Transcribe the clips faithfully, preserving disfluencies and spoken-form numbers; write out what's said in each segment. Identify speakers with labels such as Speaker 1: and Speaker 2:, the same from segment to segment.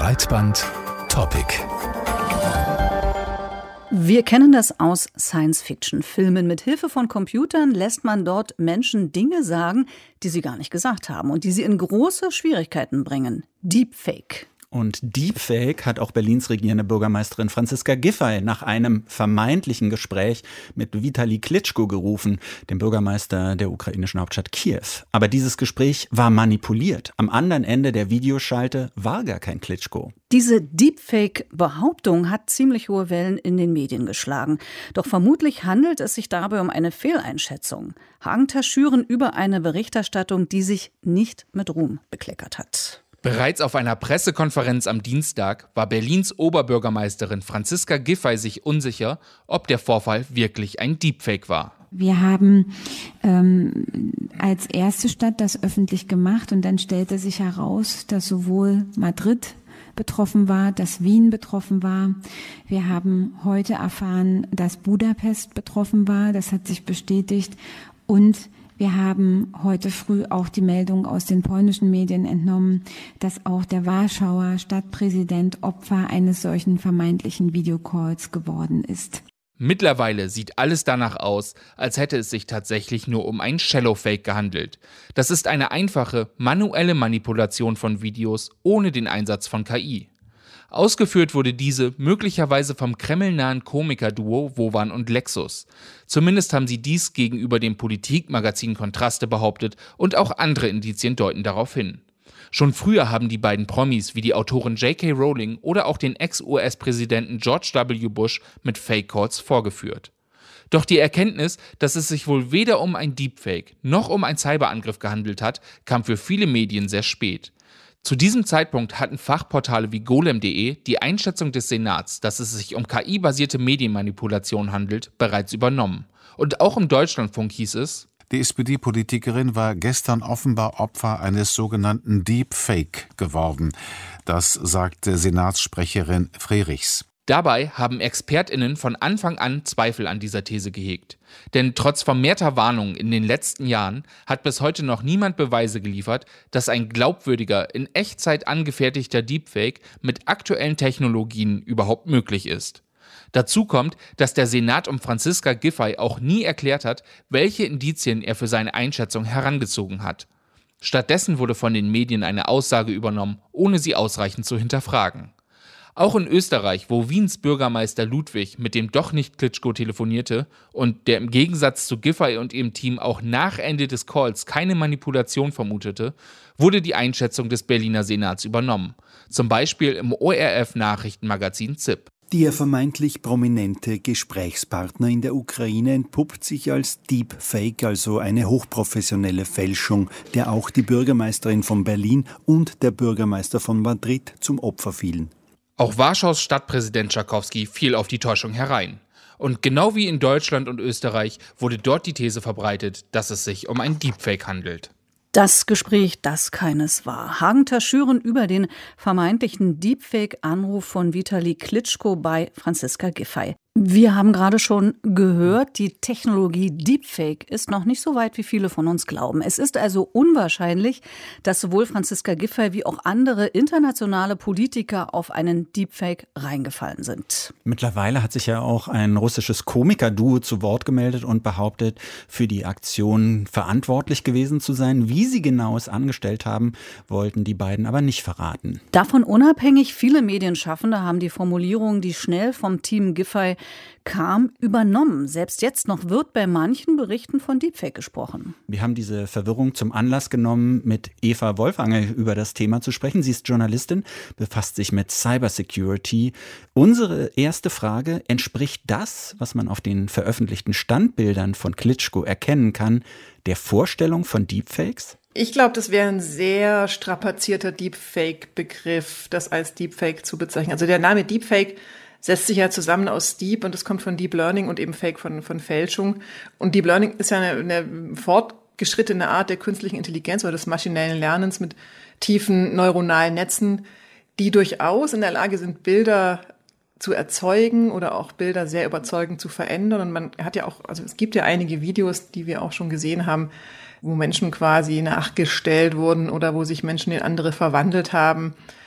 Speaker 1: Breitband Topic.
Speaker 2: Wir kennen das aus Science-Fiction-Filmen. Mit Hilfe von Computern lässt man dort Menschen Dinge sagen, die sie gar nicht gesagt haben und die sie in große Schwierigkeiten bringen. Deepfake.
Speaker 3: Und Deepfake hat auch Berlins regierende Bürgermeisterin Franziska Giffey nach einem vermeintlichen Gespräch mit Vitali Klitschko gerufen, dem Bürgermeister der ukrainischen Hauptstadt Kiew. Aber dieses Gespräch war manipuliert. Am anderen Ende der Videoschalte war gar kein Klitschko.
Speaker 2: Diese Deepfake-Behauptung hat ziemlich hohe Wellen in den Medien geschlagen. Doch vermutlich handelt es sich dabei um eine Fehleinschätzung. Hagentaschüren über eine Berichterstattung, die sich nicht mit Ruhm bekleckert hat.
Speaker 4: Bereits auf einer Pressekonferenz am Dienstag war Berlins Oberbürgermeisterin Franziska Giffey sich unsicher, ob der Vorfall wirklich ein Deepfake war.
Speaker 5: Wir haben ähm, als erste Stadt das öffentlich gemacht und dann stellte sich heraus, dass sowohl Madrid betroffen war, dass Wien betroffen war. Wir haben heute erfahren, dass Budapest betroffen war. Das hat sich bestätigt. Und wir haben heute früh auch die Meldung aus den polnischen Medien entnommen, dass auch der Warschauer Stadtpräsident Opfer eines solchen vermeintlichen Videocalls geworden ist.
Speaker 4: Mittlerweile sieht alles danach aus, als hätte es sich tatsächlich nur um einen Shallow-Fake gehandelt. Das ist eine einfache, manuelle Manipulation von Videos ohne den Einsatz von K I. Ausgeführt wurde diese möglicherweise vom kremlnahen Komikerduo Wovan und Lexus. Zumindest haben sie dies gegenüber dem Politikmagazin Kontraste behauptet und auch andere Indizien deuten darauf hin. Schon früher haben die beiden Promis wie die Autorin J K Rowling oder auch den Ex-U S-Präsidenten George W Bush mit Fake-Calls vorgeführt. Doch die Erkenntnis, dass es sich wohl weder um ein Deepfake noch um einen Cyberangriff gehandelt hat, kam für viele Medien sehr spät. Zu diesem Zeitpunkt hatten Fachportale wie golem punkt de die Einschätzung des Senats, dass es sich um K I-basierte Medienmanipulation handelt, bereits übernommen. Und auch im Deutschlandfunk hieß es:
Speaker 6: Die S P D-Politikerin war gestern offenbar Opfer eines sogenannten Deepfake geworden. Das sagte Senatssprecherin Frerichs.
Speaker 4: Dabei haben ExpertInnen von Anfang an Zweifel an dieser These gehegt. Denn trotz vermehrter Warnungen in den letzten Jahren hat bis heute noch niemand Beweise geliefert, dass ein glaubwürdiger, in Echtzeit angefertigter Deepfake mit aktuellen Technologien überhaupt möglich ist. Dazu kommt, dass der Senat um Franziska Giffey auch nie erklärt hat, welche Indizien er für seine Einschätzung herangezogen hat. Stattdessen wurde von den Medien eine Aussage übernommen, ohne sie ausreichend zu hinterfragen. Auch in Österreich, wo Wiens Bürgermeister Ludwig mit dem doch nicht Klitschko telefonierte und der im Gegensatz zu Giffey und ihrem Team auch nach Ende des Calls keine Manipulation vermutete, wurde die Einschätzung des Berliner Senats übernommen. Zum Beispiel im O R F-Nachrichtenmagazin Z I P.
Speaker 7: Der vermeintlich prominente Gesprächspartner in der Ukraine entpuppt sich als Deepfake, also eine hochprofessionelle Fälschung, der auch die Bürgermeisterin von Berlin und der Bürgermeister von Madrid zum Opfer fielen.
Speaker 4: Auch Warschaus Stadtpräsident Schakowski fiel auf die Täuschung herein. Und genau wie in Deutschland und Österreich wurde dort die These verbreitet, dass es sich um ein Deepfake handelt.
Speaker 2: Das Gespräch, das keines war. Hagentaschüren über den vermeintlichen Deepfake-Anruf von Vitali Klitschko bei Franziska Giffey. Wir haben gerade schon gehört, die Technologie Deepfake ist noch nicht so weit, wie viele von uns glauben. Es ist also unwahrscheinlich, dass sowohl Franziska Giffey wie auch andere internationale Politiker auf einen Deepfake reingefallen sind.
Speaker 3: Mittlerweile hat sich ja auch ein russisches Komikerduo zu Wort gemeldet und behauptet, für die Aktion verantwortlich gewesen zu sein. Wie sie genau es angestellt haben, wollten die beiden aber nicht verraten.
Speaker 2: Davon unabhängig, viele Medienschaffende haben die Formulierung, die schnell vom Team Giffey kam, übernommen. Selbst jetzt noch wird bei manchen Berichten von Deepfake gesprochen.
Speaker 3: Wir haben diese Verwirrung zum Anlass genommen, mit Eva Wolfangel über das Thema zu sprechen. Sie ist Journalistin, befasst sich mit Cybersecurity. Unsere erste Frage: Entspricht das, was man auf den veröffentlichten Standbildern von Klitschko erkennen kann, der Vorstellung von Deepfakes?
Speaker 8: Ich glaube, das wäre ein sehr strapazierter Deepfake-Begriff, das als Deepfake zu bezeichnen. Also der Name Deepfake setzt sich ja zusammen aus Deep, und das kommt von Deep Learning, und eben Fake von, von Fälschung. Und Deep Learning ist ja eine, eine fortgeschrittene Art der künstlichen Intelligenz oder des maschinellen Lernens mit tiefen neuronalen Netzen, die durchaus in der Lage sind, Bilder zu erzeugen oder auch Bilder sehr überzeugend zu verändern. Und man hat ja auch, also es gibt ja einige Videos, die wir auch schon gesehen haben, wo Menschen quasi nachgestellt wurden oder wo sich Menschen in andere verwandelt haben.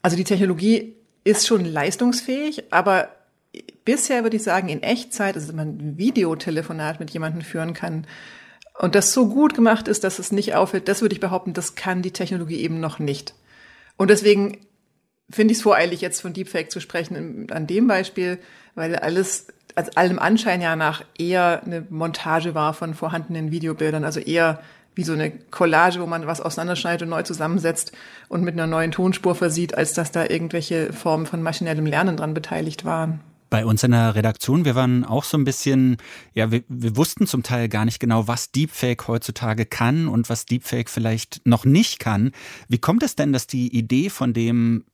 Speaker 8: Also die Technologie ist schon leistungsfähig, aber bisher würde ich sagen, in Echtzeit, also dass man ein Videotelefonat mit jemandem führen kann und das so gut gemacht ist, dass es nicht auffällt, das würde ich behaupten, das kann die Technologie eben noch nicht. Und deswegen finde ich es voreilig, jetzt von Deepfake zu sprechen an dem Beispiel, weil alles, also allem Anschein ja nach eher eine Montage war von vorhandenen Videobildern, also eher wie so eine Collage, wo man was auseinanderschneidet und neu zusammensetzt und mit einer neuen Tonspur versieht, als dass da irgendwelche Formen von maschinellem Lernen dran beteiligt waren.
Speaker 3: Bei uns in der Redaktion, wir waren auch so ein bisschen, ja, wir, wir wussten zum Teil gar nicht genau, was Deepfake heutzutage kann und was Deepfake vielleicht noch nicht kann. Wie kommt es denn, dass die Idee von dem,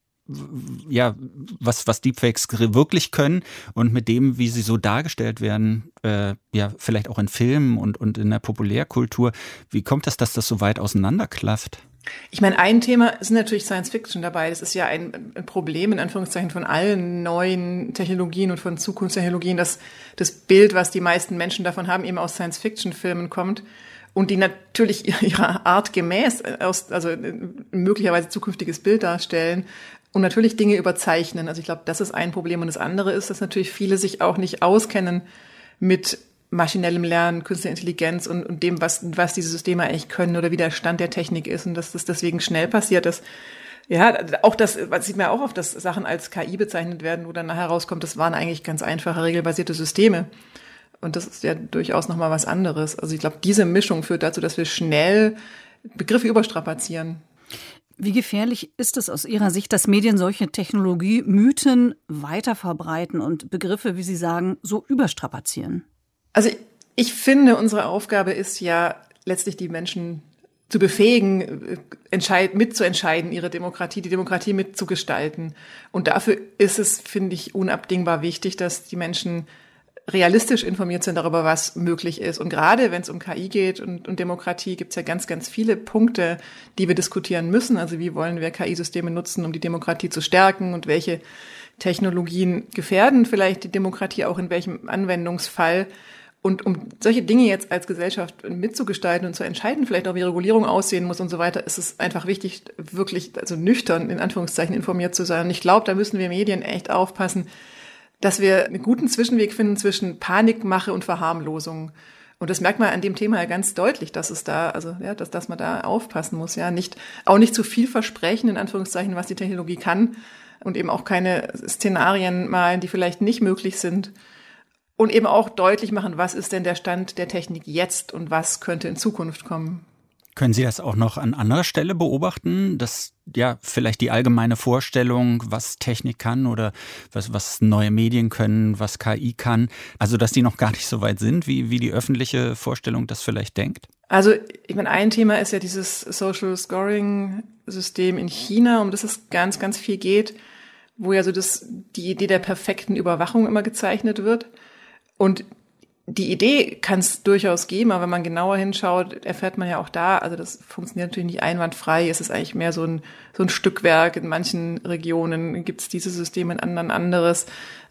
Speaker 3: ja, was, was Deepfakes wirklich können und mit dem, wie sie so dargestellt werden, äh, ja, vielleicht auch in Filmen und, und in der Populärkultur, wie kommt es, dass das so weit auseinanderklafft?
Speaker 8: Ich meine, ein Thema ist natürlich Science Fiction dabei. Das ist ja ein, ein Problem, in Anführungszeichen, von allen neuen Technologien und von Zukunftstechnologien, dass das Bild, was die meisten Menschen davon haben, eben aus Science Fiction Filmen kommt. Und die natürlich ihrer Art gemäß aus, also möglicherweise zukünftiges Bild darstellen und natürlich Dinge überzeichnen. Also ich glaube, das ist ein Problem. Und das andere ist, dass natürlich viele sich auch nicht auskennen mit maschinellem Lernen, künstlicher Intelligenz und, und dem, was, was diese Systeme eigentlich können oder wie der Stand der Technik ist und dass das deswegen schnell passiert, dass ja, auch das, das sieht man ja auch oft, dass Sachen als K I bezeichnet werden, wo dann nachher rauskommt, das waren eigentlich ganz einfache, regelbasierte Systeme. Und das ist ja durchaus nochmal was anderes. Also ich glaube, diese Mischung führt dazu, dass wir schnell Begriffe überstrapazieren.
Speaker 2: Wie gefährlich ist es aus Ihrer Sicht, dass Medien solche Technologiemythen weiter verbreiten und Begriffe, wie Sie sagen, so überstrapazieren?
Speaker 8: Also ich finde, unsere Aufgabe ist ja letztlich die Menschen zu befähigen, entscheid, mitzuentscheiden, ihre Demokratie, die Demokratie mitzugestalten. Und dafür ist es, finde ich, unabdingbar wichtig, dass die Menschen realistisch informiert sind darüber, was möglich ist. Und gerade wenn es um K I geht und, und Demokratie, gibt es ja ganz, ganz viele Punkte, die wir diskutieren müssen. Also wie wollen wir K I-Systeme nutzen, um die Demokratie zu stärken und welche Technologien gefährden vielleicht die Demokratie auch in welchem Anwendungsfall. Und um solche Dinge jetzt als Gesellschaft mitzugestalten und zu entscheiden, vielleicht auch wie Regulierung aussehen muss und so weiter, ist es einfach wichtig, wirklich also nüchtern in Anführungszeichen informiert zu sein. Und ich glaube, da müssen wir Medien echt aufpassen, dass wir einen guten Zwischenweg finden zwischen Panikmache und Verharmlosung. Und das merkt man an dem Thema ja ganz deutlich, dass es da, also ja, dass, dass man da aufpassen muss, ja, nicht auch nicht zu viel versprechen in Anführungszeichen, was die Technologie kann und eben auch keine Szenarien malen, die vielleicht nicht möglich sind. Und eben auch deutlich machen, was ist denn der Stand der Technik jetzt und was könnte in Zukunft kommen.
Speaker 3: Können Sie das auch noch an anderer Stelle beobachten, dass ja vielleicht die allgemeine Vorstellung, was Technik kann oder was, was neue Medien können, was K I kann, also dass die noch gar nicht so weit sind, wie, wie die öffentliche Vorstellung das vielleicht denkt?
Speaker 8: Also ich meine, ein Thema ist ja dieses Social Scoring System in China, um das es ganz, ganz viel geht, wo ja so das, die Idee der perfekten Überwachung immer gezeichnet wird. Und die Idee kann es durchaus geben, aber wenn man genauer hinschaut, erfährt man ja auch da, also das funktioniert natürlich nicht einwandfrei, es ist eigentlich mehr so ein, so ein Stückwerk. In manchen Regionen gibt es dieses System, in anderen anderes.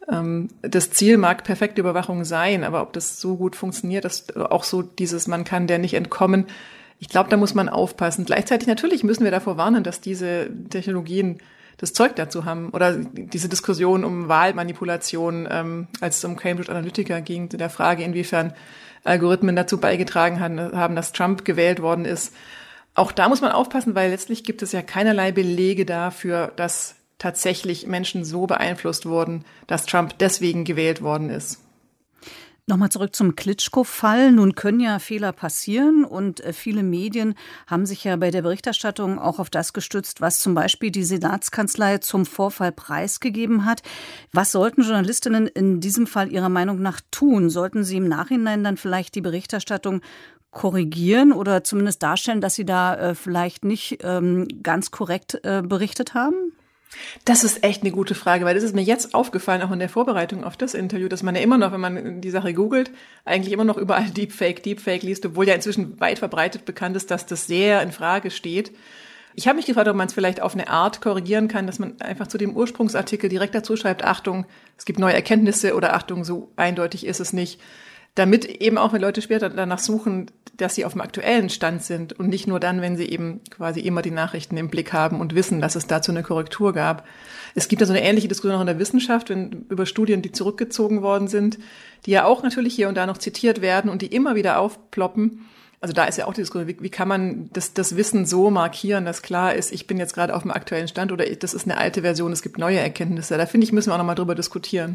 Speaker 8: Das Ziel mag perfekte Überwachung sein, aber ob das so gut funktioniert, dass auch so dieses, man kann der nicht entkommen, ich glaube, da muss man aufpassen. Gleichzeitig natürlich müssen wir davor warnen, dass diese Technologien das Zeug dazu haben. Oder diese Diskussion um Wahlmanipulation, ähm, als es um Cambridge Analytica ging, der Frage, inwiefern Algorithmen dazu beigetragen haben, dass Trump gewählt worden ist. Auch da muss man aufpassen, weil letztlich gibt es ja keinerlei Belege dafür, dass tatsächlich Menschen so beeinflusst wurden, dass Trump deswegen gewählt worden ist.
Speaker 2: Nochmal zurück zum Klitschko-Fall. Nun können ja Fehler passieren und viele Medien haben sich ja bei der Berichterstattung auch auf das gestützt, was zum Beispiel die Senatskanzlei zum Vorfall preisgegeben hat. Was sollten Journalistinnen in diesem Fall Ihrer Meinung nach tun? Sollten sie im Nachhinein dann vielleicht die Berichterstattung korrigieren oder zumindest darstellen, dass sie da äh, vielleicht nicht ähm, ganz korrekt äh, berichtet haben?
Speaker 8: Das ist echt eine gute Frage, weil das ist mir jetzt aufgefallen, auch in der Vorbereitung auf das Interview, dass man ja immer noch, wenn man die Sache googelt, eigentlich immer noch überall Deepfake, Deepfake liest, obwohl ja inzwischen weit verbreitet bekannt ist, dass das sehr in Frage steht. Ich habe mich gefragt, ob man es vielleicht auf eine Art korrigieren kann, dass man einfach zu dem Ursprungsartikel direkt dazu schreibt, Achtung, es gibt neue Erkenntnisse oder Achtung, so eindeutig ist es nicht. damit eben auch, wenn Leute später danach suchen, dass sie auf dem aktuellen Stand sind und nicht nur dann, wenn sie eben quasi immer die Nachrichten im Blick haben und wissen, dass es dazu eine Korrektur gab. Es gibt also eine ähnliche Diskussion auch in der Wissenschaft, wenn, über Studien, die zurückgezogen worden sind, die ja auch natürlich hier und da noch zitiert werden und die immer wieder aufploppen. Also da ist ja auch die Diskussion, wie, wie kann man das, das Wissen so markieren, dass klar ist, ich bin jetzt gerade auf dem aktuellen Stand oder das ist eine alte Version, es gibt neue Erkenntnisse. Da finde ich, müssen wir auch nochmal drüber diskutieren.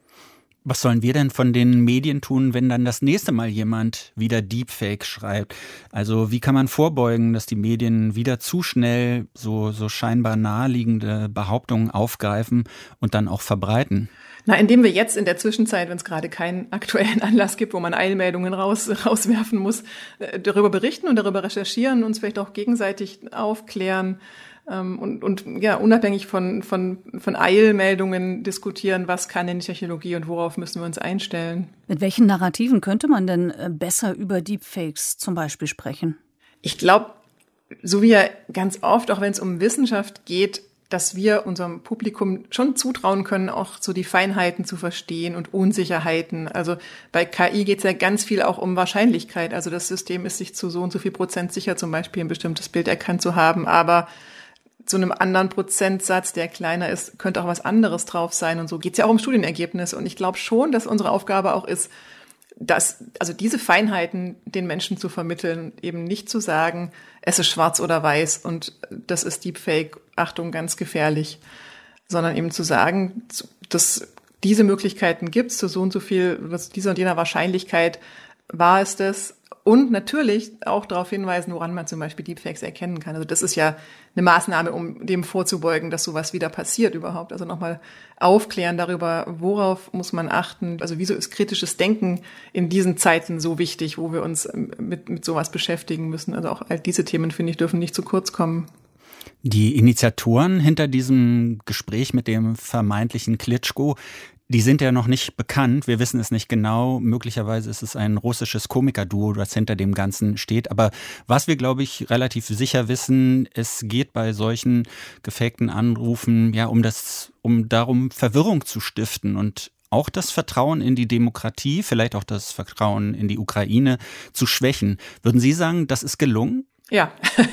Speaker 3: Was sollen wir denn von den Medien tun, wenn dann das nächste Mal jemand wieder Deepfake schreibt? Also wie kann man vorbeugen, dass die Medien wieder zu schnell so, so scheinbar naheliegende Behauptungen aufgreifen und dann auch verbreiten?
Speaker 8: Na, indem wir jetzt in der Zwischenzeit, wenn es gerade keinen aktuellen Anlass gibt, wo man Eilmeldungen raus, rauswerfen muss, darüber berichten und darüber recherchieren, uns vielleicht auch gegenseitig aufklären, Und, und ja, unabhängig von, von, von Eilmeldungen diskutieren, was kann denn die Technologie und worauf müssen wir uns einstellen.
Speaker 2: Mit welchen Narrativen könnte man denn besser über Deepfakes zum Beispiel sprechen?
Speaker 8: Ich glaube, so wie ja ganz oft, auch wenn es um Wissenschaft geht, dass wir unserem Publikum schon zutrauen können, auch so die Feinheiten zu verstehen und Unsicherheiten. Also bei K I geht es ja ganz viel auch um Wahrscheinlichkeit. Also das System ist sich zu so und so viel Prozent sicher, zum Beispiel ein bestimmtes Bild erkannt zu haben, aber zu einem anderen Prozentsatz, der kleiner ist, könnte auch was anderes drauf sein. Und so geht's ja auch um Studienergebnisse. Und ich glaube schon, dass unsere Aufgabe auch ist, dass, also diese Feinheiten den Menschen zu vermitteln, eben nicht zu sagen, es ist schwarz oder weiß und das ist Deepfake, Achtung, ganz gefährlich, sondern eben zu sagen, dass diese Möglichkeiten gibt's, zu so und so viel, dieser und jener Wahrscheinlichkeit war es das. Und natürlich auch darauf hinweisen, woran man zum Beispiel Deepfakes erkennen kann. Also das ist ja eine Maßnahme, um dem vorzubeugen, dass sowas wieder passiert überhaupt. Also nochmal aufklären darüber, worauf muss man achten. Also wieso ist kritisches Denken in diesen Zeiten so wichtig, wo wir uns mit, mit sowas beschäftigen müssen. Also auch all diese Themen, finde ich, dürfen nicht zu kurz kommen.
Speaker 3: Die Initiatoren hinter diesem Gespräch mit dem vermeintlichen Klitschko, die sind ja noch nicht bekannt, wir wissen es nicht genau, möglicherweise ist es ein russisches Komikerduo, das hinter dem Ganzen steht, aber was wir, glaube ich, relativ sicher wissen, es geht bei solchen gefakten Anrufen ja um das, um darum, Verwirrung zu stiften und auch das Vertrauen in die Demokratie, vielleicht auch das Vertrauen in die Ukraine zu schwächen. Würden Sie sagen, das ist gelungen?
Speaker 8: Ja,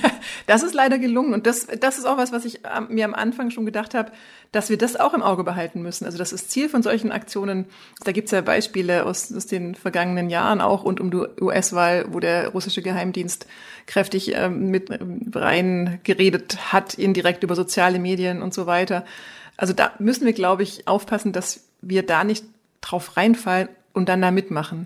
Speaker 8: das ist leider gelungen. Und das, das ist auch was, was ich mir am Anfang schon gedacht habe, dass wir das auch im Auge behalten müssen. Also das ist Ziel von solchen Aktionen. Da gibt's ja Beispiele aus, aus den vergangenen Jahren auch rund um die U S-Wahl, wo der russische Geheimdienst kräftig ähm, mit rein geredet hat, indirekt über soziale Medien und so weiter. Also da müssen wir, glaube ich, aufpassen, dass wir da nicht drauf reinfallen und dann da mitmachen.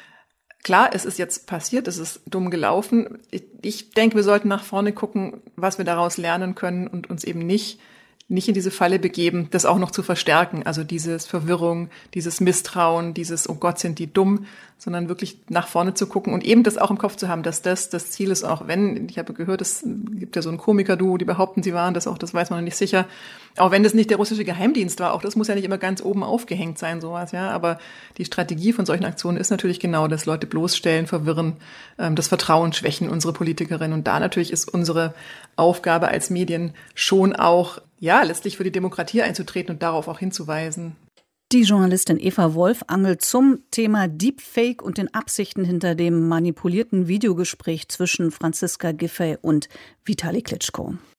Speaker 8: Klar, es ist jetzt passiert, es ist dumm gelaufen. Ich, ich denke, wir sollten nach vorne gucken, was wir daraus lernen können und uns eben nicht nicht in diese Falle begeben, das auch noch zu verstärken. Also dieses Verwirrung, dieses Misstrauen, dieses, oh Gott, sind die dumm, sondern wirklich nach vorne zu gucken und eben das auch im Kopf zu haben, dass das das Ziel ist, auch wenn, ich habe gehört, es gibt ja so ein Komiker-Duo, die behaupten, sie waren das auch, das weiß man noch nicht sicher. Auch wenn das nicht der russische Geheimdienst war, auch das muss ja nicht immer ganz oben aufgehängt sein, sowas, ja. Aber die Strategie von solchen Aktionen ist natürlich genau, dass Leute bloßstellen, verwirren, das Vertrauen schwächen, unsere Politikerinnen. Und da natürlich ist unsere Aufgabe als Medien schon auch, ja, letztlich für die Demokratie einzutreten und darauf auch hinzuweisen.
Speaker 2: Die Journalistin Eva Wolfangel zum Thema Deepfake und den Absichten hinter dem manipulierten Videogespräch zwischen Franziska Giffey und Vitali Klitschko.